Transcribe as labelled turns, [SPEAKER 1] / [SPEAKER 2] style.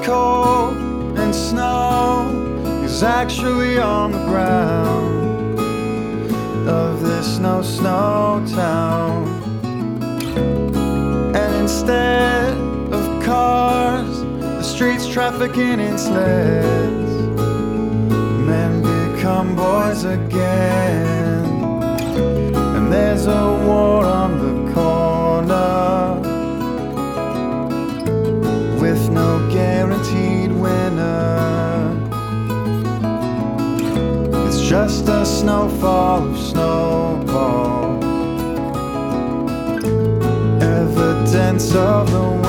[SPEAKER 1] cold and snow is actually on the ground of this no-snow town. And instead of cars, the streets trafficking in sleds, men become boys again. And there's a war on the corner with no guaranteed winner. It's just a snowfall of snowball, evidence of the